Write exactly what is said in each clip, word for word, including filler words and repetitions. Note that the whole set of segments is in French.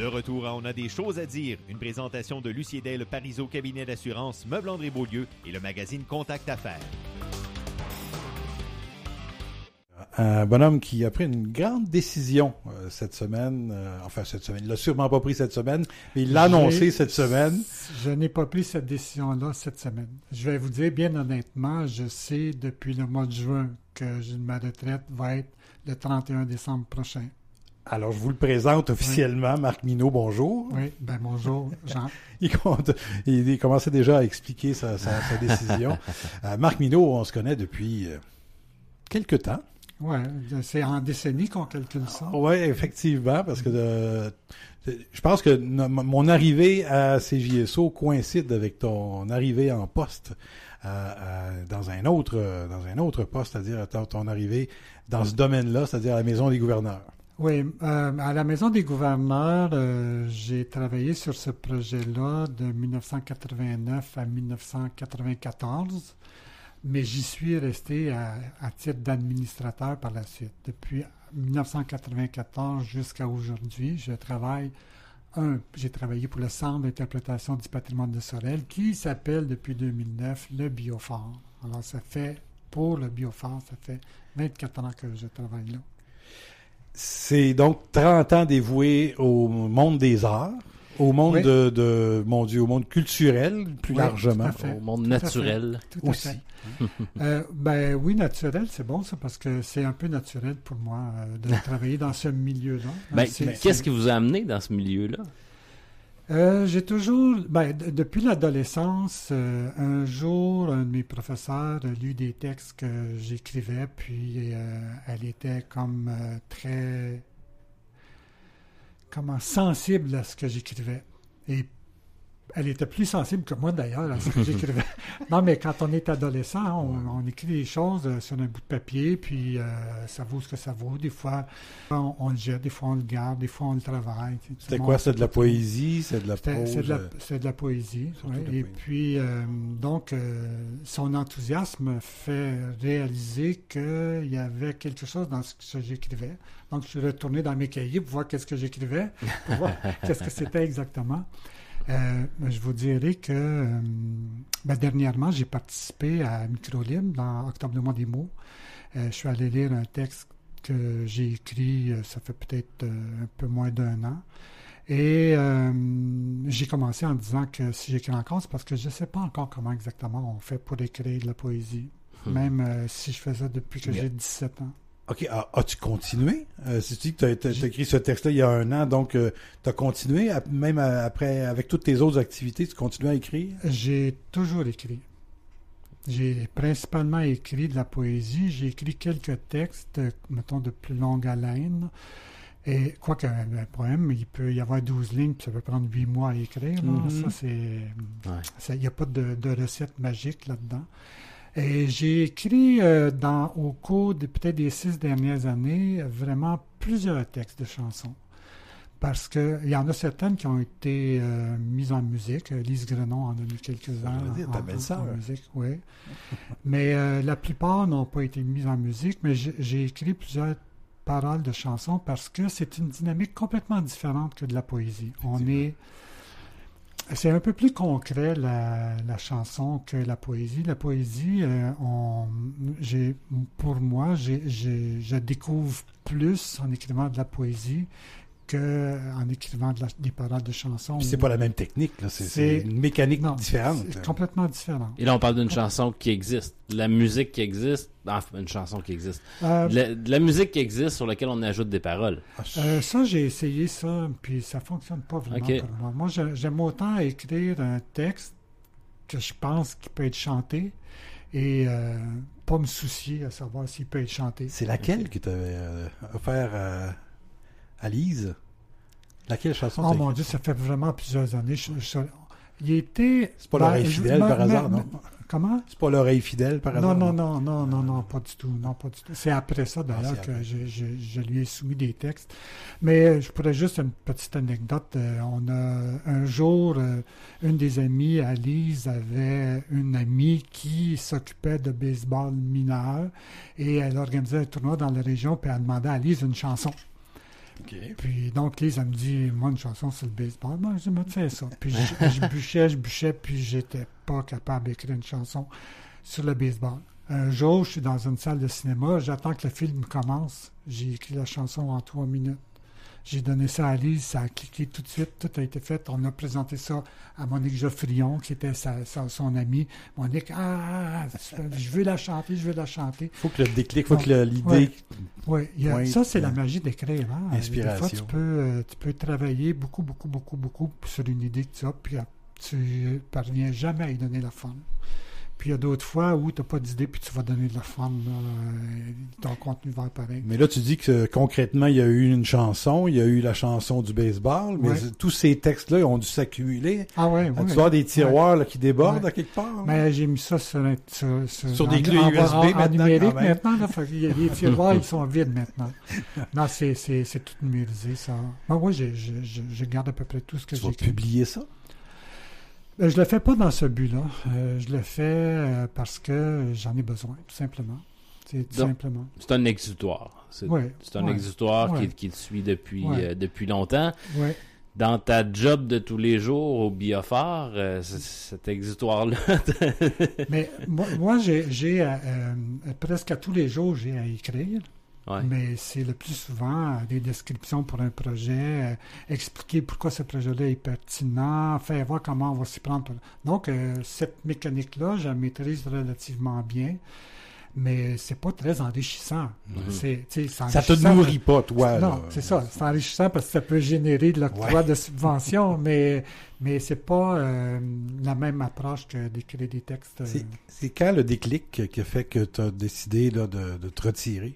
De retour à On a des choses à dire, une présentation de Lucie Del, Parizeau Cabinet d'assurance, Meubles André Beaulieu et le magazine Contact Affaires. Un bonhomme qui a pris une grande décision euh, cette semaine, euh, enfin cette semaine, il l'a sûrement pas pris cette semaine, mais il l'a annoncé J'ai, cette semaine. Je n'ai pas pris cette décision-là cette semaine. Je vais vous dire, bien honnêtement, je sais depuis le mois de juin que ma retraite va être le trente et un décembre prochain. Alors, je vous le présente officiellement. Oui. Marc Mineault, bonjour. Oui, ben bonjour, Jean. il, compte, il, il commençait déjà à expliquer sa, sa, sa décision. euh, Marc Mineault, on se connaît depuis euh, quelque temps. Oui, c'est en décennies qu'on calcule ça. Oui, effectivement, parce que euh, je pense que no, mon arrivée à C J S O coïncide avec ton arrivée en poste euh, euh, dans un autre dans un autre poste, c'est-à-dire ton, ton arrivée dans ce domaine-là, c'est-à-dire à la Maison des gouverneurs. Oui, euh, à la Maison des gouverneurs, euh, j'ai travaillé sur ce projet-là de dix-neuf cent quatre-vingt-neuf à dix-neuf cent quatre-vingt-quatorze, mais j'y suis resté à, à titre d'administrateur par la suite. Depuis dix-neuf cent quatre-vingt-quatorze jusqu'à aujourd'hui, je travaille, un, j'ai travaillé pour le Centre d'interprétation du patrimoine de Sorel, qui s'appelle depuis deux mille neuf le Biophore. Alors ça fait, pour le Biophore, ça fait vingt-quatre ans que je travaille là. C'est donc trente ans dévoués au monde des arts, au monde oui. de, de, mon Dieu, au monde culturel, plus oui, largement. Au monde tout naturel tout aussi. euh, ben oui, naturel, c'est bon ça, parce que c'est un peu naturel pour moi euh, de travailler dans ce milieu-là. Ben, c'est, qu'est-ce c'est... qui vous a amené dans ce milieu-là? Euh, j'ai toujours, ben, d- depuis l'adolescence, euh, un jour, un de mes professeurs a lu des textes que j'écrivais, puis euh, elle était comme euh, très, comment, sensible à ce que j'écrivais. Et elle était plus sensible que moi, d'ailleurs, à ce que j'écrivais. Non, mais quand on est adolescent, on, on écrit des choses sur un bout de papier, puis euh, ça vaut ce que ça vaut. Des fois, on, on le jette, des fois, on le garde, des fois, on le travaille. C'était quoi? C'est de la poésie? C'est de la prose? C'est de la, c'est de la poésie, oui. Et poésie. Puis, euh, donc, euh, son enthousiasme fait réaliser qu'il y avait quelque chose dans ce que j'écrivais. Donc, je suis retourné dans mes cahiers pour voir qu'est-ce que j'écrivais, pour voir qu'est-ce que c'était exactement. Euh, je vous dirais que euh, ben, dernièrement, j'ai participé à Microlibre dans Octobre le mois des mots. Euh, je suis allé lire un texte que j'ai écrit, euh, ça fait peut-être euh, un peu moins d'un an. Et euh, j'ai commencé en disant que si j'écris encore, c'est parce que je ne sais pas encore comment exactement on fait pour écrire de la poésie. Hmm. Même euh, si je fais ça depuis que yeah. j'ai dix-sept ans. OK. Ah, as-tu continué? Euh, si tu dis que tu as écrit ce texte-là il y a un an, donc euh, tu as continué, à, même à, après, avec toutes tes autres activités, tu continues à écrire? J'ai toujours écrit. J'ai principalement écrit de la poésie. J'ai écrit quelques textes, mettons, de plus longue haleine. Et quoi qu'un un poème, il peut y avoir douze lignes, puis ça peut prendre huit mois à écrire. Mm-hmm. Ça, c'est... Il n'y a pas de, de recette magique là-dedans. Et j'ai écrit euh, dans, au cours de peut-être des six dernières années vraiment plusieurs textes de chansons. Parce qu'il y en a certaines qui ont été euh, mises en musique. Lise Grenon en a mis quelques-uns en, en, en, en musique, oui. Mais euh, la plupart n'ont pas été mises en musique, mais j'ai, j'ai écrit plusieurs paroles de chansons parce que c'est une dynamique complètement différente que de la poésie. On est... C'est un peu plus concret, la, la chanson, que la poésie. La poésie, euh, on, j'ai, pour moi, j'ai, j'ai, je découvre plus en écrivant de la poésie qu'en écrivant de la, des paroles de chansons. Puis c'est pas la même technique, là. C'est, c'est, c'est une mécanique non, différente. C'est complètement différent. Et là, on parle d'une chanson qui existe. La musique qui existe, enfin, une chanson qui existe. Euh, la, la musique qui existe sur laquelle on ajoute des paroles. Euh, ça, j'ai essayé ça, puis ça fonctionne pas vraiment okay. pour moi. Moi, j'aime autant écrire un texte que je pense qu'il peut être chanté et euh, pas me soucier à savoir s'il peut être chanté. C'est laquelle que tu avais euh, offert à... à Lise? Laquelle chanson? Oh mon Dieu, ça fait vraiment plusieurs années. Je, je, il était... C'est pas ben, l'oreille fidèle je, par mais, hasard, mais, non? Comment? C'est pas l'oreille fidèle par hasard? Non, non, non, non, non, non, pas du tout. Non, pas du tout. C'est après ça, d'ailleurs, ah, que je, je, je lui ai soumis des textes. Mais je pourrais juste une petite anecdote. On a un jour, une des amies à Lise avait une amie qui s'occupait de baseball mineur et elle organisait un tournoi dans la région puis elle demandait à Lise une chanson. Okay. Puis donc, Lise, elle me dit, moi, une chanson sur le baseball, ben, je me fais ça. Puis je, je bûchais, je bûchais, puis j'étais pas capable d'écrire une chanson sur le baseball. Un jour, je suis dans une salle de cinéma, j'attends que le film commence. J'ai écrit la chanson en trois minutes. J'ai donné ça à Lise, ça a cliqué tout de suite, tout a été fait. On a présenté ça à Monique Geoffrion, qui était sa, sa, son amie. Monique, ah, je veux la chanter, je veux la chanter. Il faut que le déclic, il faut Donc, que l'idée... Oui, ouais, ça, c'est euh, la magie d'écrire. Hein? Inspiration. Des fois, tu peux, euh, tu peux travailler beaucoup, beaucoup, beaucoup, beaucoup sur une idée que tu as, puis tu ne parviens jamais à y donner la forme. Puis il y a d'autres fois où tu n'as pas d'idée, puis tu vas donner de la forme, là, ton contenu va être pareil. Mais là, tu dis que concrètement, il y a eu une chanson, il y a eu la chanson du baseball, mais ouais. tous ces textes-là, ils ont dû s'accumuler. Ah oui, oui. Tu vois des tiroirs ouais. là, qui débordent ouais. à quelque part? Mais j'ai mis ça sur, sur, sur, sur des clés U S B en, en, maintenant. En numérique maintenant. Là, fait, les tiroirs, ils sont vides maintenant. Non, c'est, c'est, c'est tout numérisé, ça. Moi, oui, je, je, je, je garde à peu près tout ce que j'ai écrit. Tu vas publier ça? Je ne le fais pas dans ce but-là. Euh, je le fais euh, parce que j'en ai besoin, tout simplement. C'est tout Donc, simplement. C'est un exutoire. C'est, oui, c'est un oui, exutoire oui. qui, qui te suit depuis, oui. euh, depuis longtemps. Oui. Dans ta job de tous les jours au Biophare, euh, cet exutoire-là... Mais moi, moi j'ai, j'ai euh, euh, presque à tous les jours, j'ai à écrire. Ouais. Mais c'est le plus souvent des descriptions pour un projet, euh, expliquer pourquoi ce projet-là est pertinent, faire voir comment on va s'y prendre. Pour... Donc, euh, cette mécanique-là, je la maîtrise relativement bien, mais c'est pas très enrichissant. Mm-hmm. C'est, c'est ça te nourrit pas, toi. Non, là. c'est ça. C'est enrichissant parce que ça peut générer de l'octroi ouais. de subventions, mais, mais c'est pas euh, la même approche que d'écrire des textes. C'est, c'est quand le déclic qui a fait que tu as décidé là, de, de te retirer?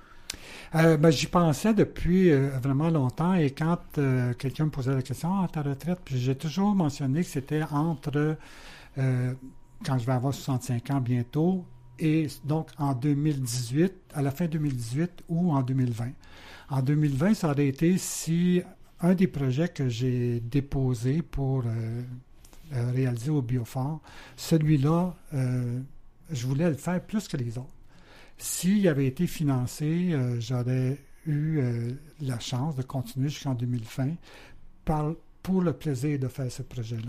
Euh, ben, j'y pensais depuis euh, vraiment longtemps et quand euh, quelqu'un me posait la question ah, ta retraite, puis j'ai toujours mentionné que c'était entre euh, quand je vais avoir soixante-cinq ans bientôt et donc en deux mille dix-huit, à la fin deux mille dix-huit ou en deux mille vingt. En deux mille vingt, ça aurait été si un des projets que j'ai déposé pour euh, euh, réaliser au Biophare, celui-là, euh, je voulais le faire plus que les autres. S'il avait été financé, euh, j'aurais eu euh, la chance de continuer jusqu'en deux mille vingt par, pour le plaisir de faire ce projet-là.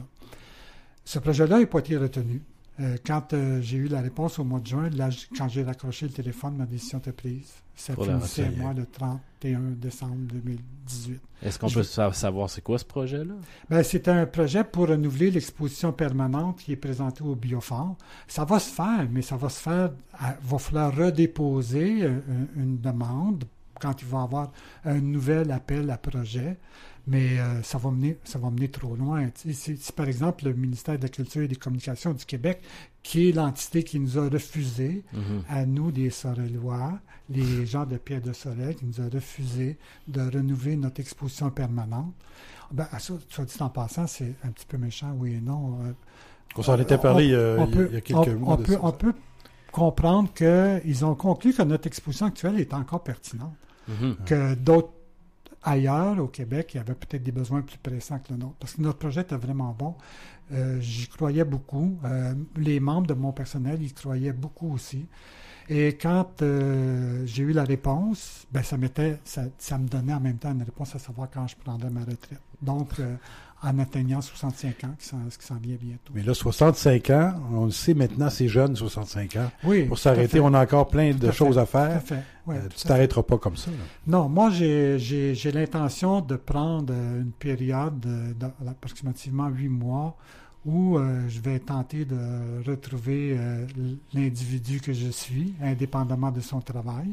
Ce projet-là n'a pas été retenu. Euh, quand euh, j'ai eu la réponse au mois de juin, là, quand j'ai raccroché le téléphone, ma décision était prise. Ça voilà, finissait, moi, le trente et un décembre deux mille dix-huit. Est-ce qu'on Je... peut savoir c'est quoi ce projet-là? Ben, c'est un projet pour renouveler l'exposition permanente qui est présentée au Biophare. Ça va se faire, mais ça va se faire, il va falloir redéposer euh, une demande quand il va y avoir un nouvel appel à projet. Mais euh, ça va mener, ça va mener trop loin. C'est, c'est par exemple le ministère de la Culture et des Communications du Québec qui est l'entité qui nous a refusé, mm-hmm. à nous, des Sorellois, les gens de Pierre de Sorel, qui nous a refusé de renouveler notre exposition permanente. Ben, ça, soit dit en passant, c'est un petit peu méchant, oui et non. On s'en était parlé on, on il, peut, il y a quelques on, mois. On, peut, on peut comprendre qu'ils ont conclu que notre exposition actuelle est encore pertinente, mm-hmm. que d'autres ailleurs, au Québec, il y avait peut-être des besoins plus pressants que le nôtre. Parce que notre projet était vraiment bon. Euh, j'y croyais beaucoup. Euh, les membres de mon personnel y croyaient beaucoup aussi. Et quand euh, j'ai eu la réponse, ben ça, m'était, ça, ça me donnait en même temps une réponse à savoir quand je prendrais ma retraite. Donc, euh, en atteignant soixante-cinq ans, qui s'en, qui s'en vient bientôt. Mais là, soixante-cinq ans, on le sait maintenant, c'est jeune, soixante-cinq ans. Oui, pour s'arrêter, on a encore plein de choses à faire. Tout à fait. Ouais, euh, tu ne t'arrêteras pas comme ça. Là. Non, moi, j'ai, j'ai, j'ai l'intention de prendre une période d'approximativement huit mois où euh, je vais tenter de retrouver euh, l'individu que je suis, indépendamment de son travail.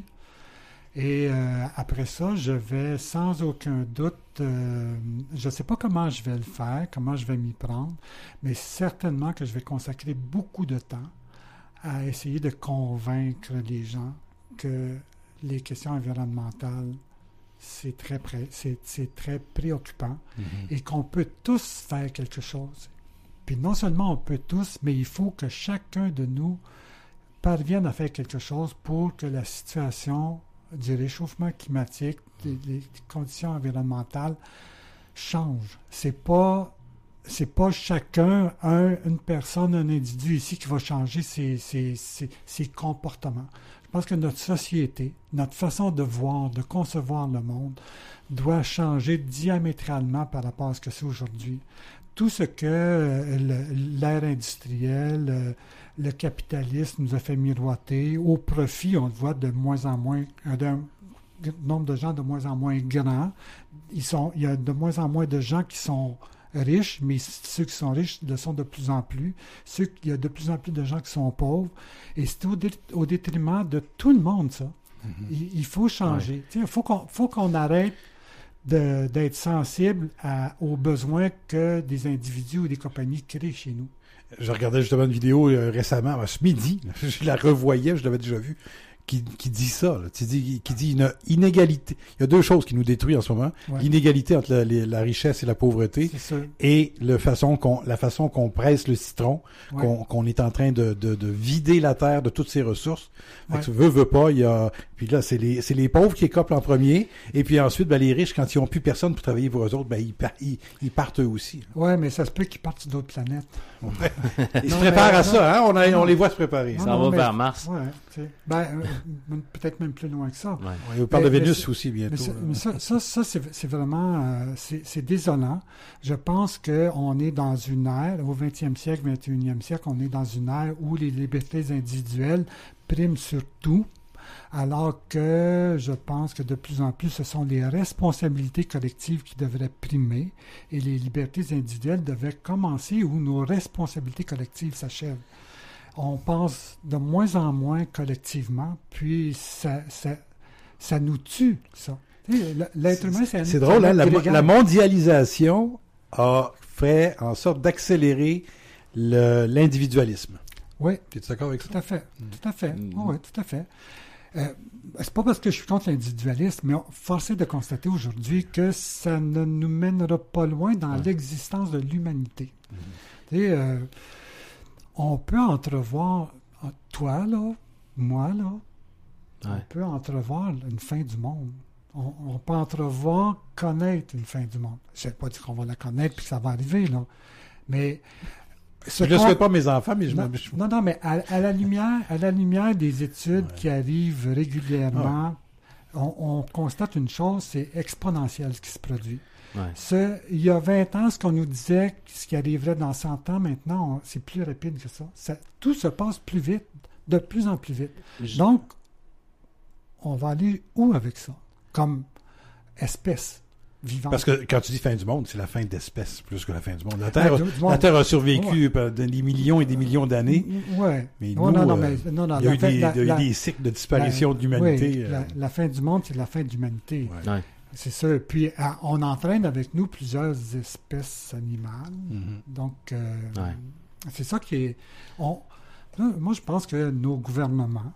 Et euh, après ça, je vais sans aucun doute, euh, je ne sais pas comment je vais le faire, comment je vais m'y prendre, mais certainement que je vais consacrer beaucoup de temps à essayer de convaincre les gens que les questions environnementales, c'est très, pré- c'est, c'est très préoccupant mm-hmm. et qu'on peut tous faire quelque chose. Puis non seulement on peut tous, mais il faut que chacun de nous parvienne à faire quelque chose pour que la situation du réchauffement climatique, des, des conditions environnementales changent. C'est pas, c'est pas chacun, un, une personne, un individu ici qui va changer ses, ses, ses, ses comportements. Je pense que notre société, notre façon de voir, de concevoir le monde, doit changer diamétralement par rapport à ce que c'est aujourd'hui. Tout ce que euh, l'ère industrielle, euh, le capitalisme nous a fait miroiter, au profit, on le voit de moins en moins, d'un nombre de gens de moins en moins grand. Ils sont, il y a de moins en moins de gens qui sont riches, mais ceux qui sont riches le sont de plus en plus. Ceux, il y a de plus en plus de gens qui sont pauvres. Et c'est au, dé, au détriment de tout le monde, ça. Mm-hmm. Il, il faut changer. Il faut qu'on, faut qu'on arrête de, d'être sensible à, aux besoins que des individus ou des compagnies créent chez nous. Je regardais justement une vidéo euh, récemment, ce midi, là, je la revoyais, je l'avais déjà vue. Qui, qui dit ça, là, qui dit, qui dit une inégalité. Il y a deux choses qui nous détruisent en ce moment. Ouais. L'inégalité entre la, la, la richesse et la pauvreté et le façon qu'on, la façon qu'on presse le citron, ouais. qu'on, qu'on est en train de, de, de vider la terre de toutes ses ressources. Fait ouais. que veut, veut pas, il y a, puis là, c'est les, c'est les pauvres qui écopent en premier, et puis ensuite, ben, les riches, quand ils ont plus personne pour travailler pour eux autres, ben, ils, ils, ils partent eux aussi. Ouais, mais ça se peut qu'ils partent sur d'autres planètes. Ouais. Ils non, se préparent mais, à non, ça, hein, on, a, non, on les voit se préparer. Ça va vers Mars. Ouais, c'est, ben, euh, peut-être même plus loin que ça. Ouais. Ouais, on parle mais, de Vénus aussi bientôt. Mais, ça, mais ça, ça, ça c'est, c'est vraiment, euh, c'est, c'est désolant. Je pense qu'on est dans une ère, au vingtième siècle, vingt et unième siècle, on est dans une ère où les libertés individuelles priment sur tout, alors que je pense que de plus en plus, ce sont les responsabilités collectives qui devraient primer et les libertés individuelles devraient commencer où nos responsabilités collectives s'achèvent. On pense de moins en moins collectivement, puis ça, ça, ça nous tue, ça. L'être humain, c'est... C'est drôle, hein? La, la mondialisation a fait en sorte d'accélérer le, l'individualisme. Oui. Es-tu d'accord avec ça? Tout à fait. Mm. Tout à fait. Mm. Oh, oui, tout à fait. Euh, c'est pas parce que je suis contre l'individualisme, mais force est de constater aujourd'hui que ça ne nous mènera pas loin dans ouais. l'existence de l'humanité. Mm. Tu sais, euh, on peut entrevoir, toi, là, moi, là, ouais. on peut entrevoir une fin du monde. On, on peut entrevoir, connaître une fin du monde. Je ne sais pas dire qu'on va la connaître et que ça va arriver, là. Mais... Je ne le souhaite pas à mes enfants, mais je non, me... non, non, mais à, à, la lumière, à la lumière des études ouais. qui arrivent régulièrement, ouais. on, on constate une chose, c'est exponentiel ce qui se produit. Ouais. Ce, il y a vingt ans, ce qu'on nous disait, ce qui arriverait dans cent ans, maintenant, on, c'est plus rapide que ça. ça. Tout se passe plus vite, de plus en plus vite. Je... Donc, on va aller où avec ça? Comme espèce vivante. Parce que quand tu dis fin du monde, c'est la fin d'espèce plus que la fin du monde. La Terre, ah, du, la Terre a survécu ouais. des millions et des millions d'années. Oui. Mais non, nous, non, non, euh, mais, non, non, il y a eu fin, des, la, il y a la, eu des cycles de disparition la, de l'humanité. Oui, euh... la, la fin du monde, c'est la fin de l'humanité. Ouais. Ouais. C'est ça. Puis, à, on entraîne avec nous plusieurs espèces animales. Mm-hmm. Donc, euh, ouais. c'est ça qui est... On, moi, je pense que nos gouvernements,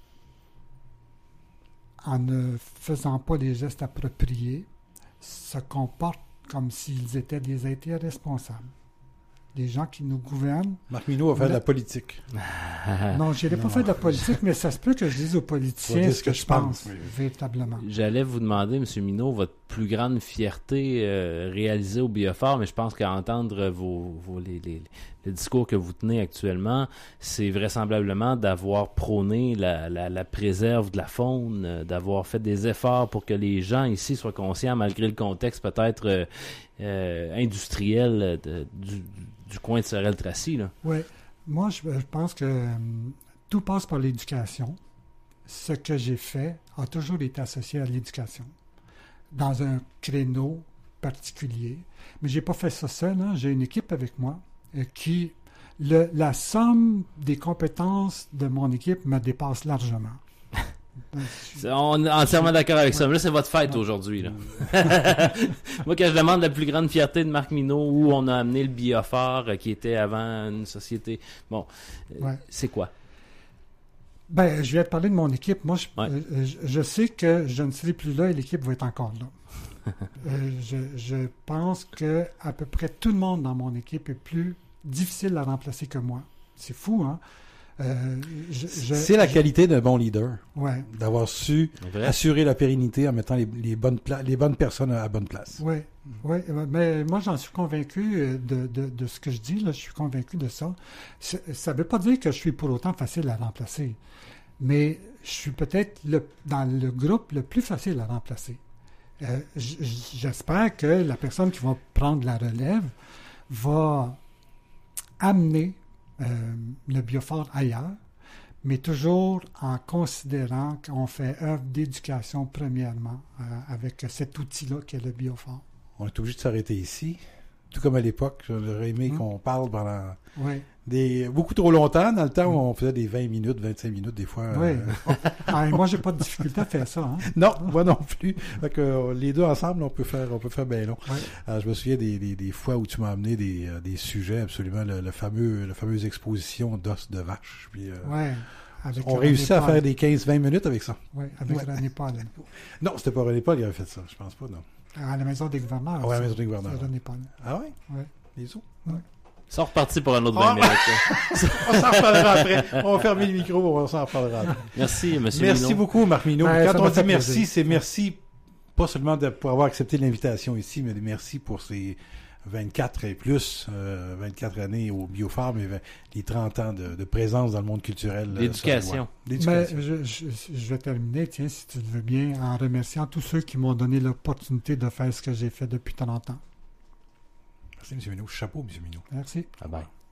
en ne faisant pas les gestes appropriés, se comportent comme s'ils étaient des êtres irresponsables. Les gens qui nous gouvernent... Marc Mineau va faire de la politique. Non, je n'irai pas faire de la politique, mais ça se peut que je dise aux politiciens ce que, que je pense, pense oui. véritablement. J'allais vous demander, M. Mineau, votre plus grande fierté euh, réalisée au Biofort, mais je pense qu'à entendre vos, vos, les, les, les discours que vous tenez actuellement, c'est vraisemblablement d'avoir prôné la, la, la préserve de la faune, d'avoir fait des efforts pour que les gens ici soient conscients, malgré le contexte peut-être euh, euh, industriel de, du, du coin de Sorel-Tracy. Oui. Moi, je, je pense que euh, tout passe par l'éducation. Ce que j'ai fait a toujours été associé à l'éducation, dans un créneau particulier. Mais je n'ai pas fait ça seul. Hein. J'ai une équipe avec moi euh, qui... Le, la somme des compétences de mon équipe me dépasse largement. On est entièrement d'accord avec ça. Mais là, c'est votre fête aujourd'hui. Là. Moi, quand je demande la plus grande fierté de Marc Mineau, où on a amené le Biofort, qui était avant une société... Bon, ouais. C'est quoi? Ben, je vais te parler de mon équipe. Moi, je, ouais. euh, je, je sais que je ne serai plus là et l'équipe va être encore là. euh, je, je pense que à peu près tout le monde dans mon équipe est plus difficile à remplacer que moi. C'est fou, hein? Euh, je, je, c'est la je, qualité d'un bon leader. Ouais. D'avoir su assurer la pérennité en mettant les, les, bonnes, pla- les bonnes personnes à la bonne place. Oui, oui. Mais moi, j'en suis convaincu de, de, de ce que je dis. Là, je suis convaincu de ça. Ça ne veut pas dire que je suis pour autant facile à remplacer. mais je suis peut-être le, dans le groupe le plus facile à remplacer. Euh, j- j'espère que la personne qui va prendre la relève va amener euh, le Biophore ailleurs, mais toujours en considérant qu'on fait œuvre d'éducation premièrement euh, avec cet outil-là qui est le Biophore. On est obligé de s'arrêter ici. Tout comme à l'époque, j'aurais aimé Hum. qu'on parle pendant Oui. des beaucoup trop longtemps. Dans le temps, où on faisait des vingt minutes, vingt-cinq minutes, des fois. Oui. euh, Ah, et moi, j'ai pas de difficulté à faire ça. Hein? Non, moi non plus. Fait que, euh, les deux ensemble, on peut faire, on peut faire bien long. Ouais. Euh, je me souviens des, des, des fois où tu m'as amené des, euh, des sujets absolument, le, le fameux, la fameuse exposition d'os de vache. Puis, euh, Ouais. Avec on René réussit à Paul. faire des quinze vingt minutes avec ça. Oui, avec Ouais. René Paul. Non, c'était pas René Paul qui avait fait ça. Je pense pas, non. À la maison des gouverneurs. Ah ouais, à la ça. maison des gouverneurs. C'est René Paul. Ah ouais? Ouais. Les os? Ils sont repartis pour un autre Ah, vingt minutes. On s'en reparlera après. On va fermer le micro, on s'en reparlera après. Merci, M. Merci Minot. beaucoup, Marc Minot. Ouais, ça Quand on m'a dit fait merci, plaisir. c'est merci, pas seulement de, pour avoir accepté l'invitation ici, mais merci pour ces vingt-quatre et plus, euh, vingt-quatre années au Biophare, mais les trente ans de, de présence dans le monde culturel. euh, L'éducation. sur la voie. Mais L'éducation. je, je, je vais terminer, tiens, si tu le veux bien, en remerciant tous ceux qui m'ont donné l'opportunité de faire ce que j'ai fait depuis trente ans. Merci, M. Minot. Chapeau, M. Minot. Merci. Bye bye.